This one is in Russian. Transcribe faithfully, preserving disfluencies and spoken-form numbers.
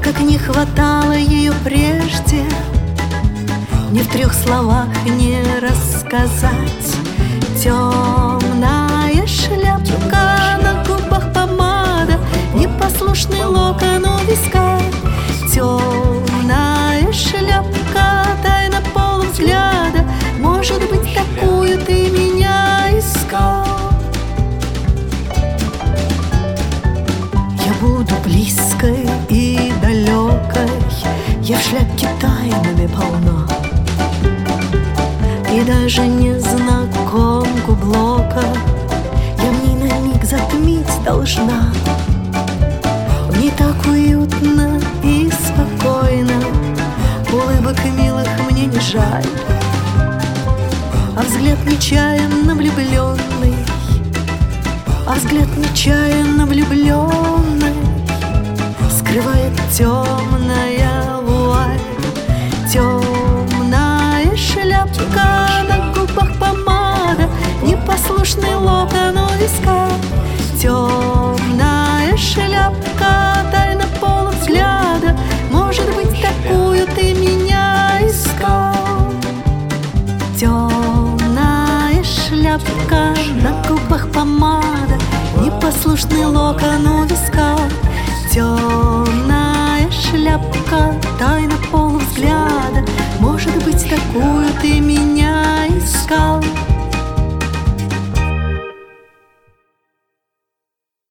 как не хватало ее прежде, ни в трех словах не рассказать. Темная шляпка, на губах помада, непослушный локон у виска. Темная шляпка, тайна полувзгляда, может быть, такую ты меня искал. Я буду близкой и далекой, я в шляпке тайнами полна, и даже незнакомку Блока я в ней на миг затмить должна. В ней так уютно и спокойно, улыбок милых мне не жаль, а взгляд нечаянно влюбленный, а взгляд нечаянно влюбленный скрывает темная вуаль. Темная шляпка, на губах помада, непослушный локон у виска. Темная шляпка, тайна полувзгляда, может быть, такую ты меня искал. Темная шляпка, на губах помада, непослушный локон у виска. Темная шляпка, тайна полувзгляда, может быть, такую ты меня искал.